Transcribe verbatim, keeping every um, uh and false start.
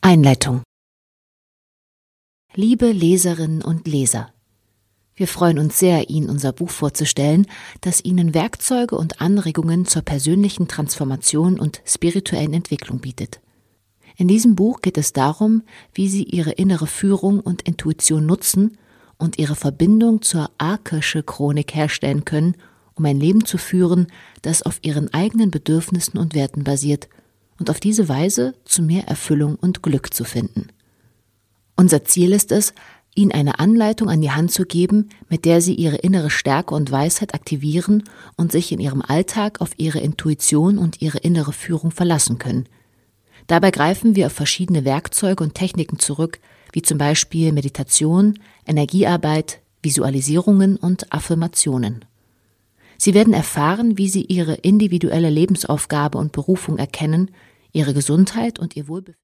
Einleitung. Liebe Leserinnen und Leser, wir freuen uns sehr, Ihnen unser Buch vorzustellen, das Ihnen Werkzeuge und Anregungen zur persönlichen Transformation und spirituellen Entwicklung bietet. In diesem Buch geht es darum, wie Sie Ihre innere Führung und Intuition nutzen und Ihre Verbindung zur Akasha-Chronik herstellen können, um ein Leben zu führen, das auf Ihren eigenen Bedürfnissen und Werten basiert und auf diese Weise zu mehr Erfüllung und Glück zu finden. Unser Ziel ist es, Ihnen eine Anleitung an die Hand zu geben, mit der Sie Ihre innere Stärke und Weisheit aktivieren und sich in Ihrem Alltag auf Ihre Intuition und Ihre innere Führung verlassen können. Dabei greifen wir auf verschiedene Werkzeuge und Techniken zurück, wie zum Beispiel Meditation, Energiearbeit, Visualisierungen und Affirmationen. Sie werden erfahren, wie Sie Ihre individuelle Lebensaufgabe und Berufung erkennen, Ihre Gesundheit und Ihr Wohlbefinden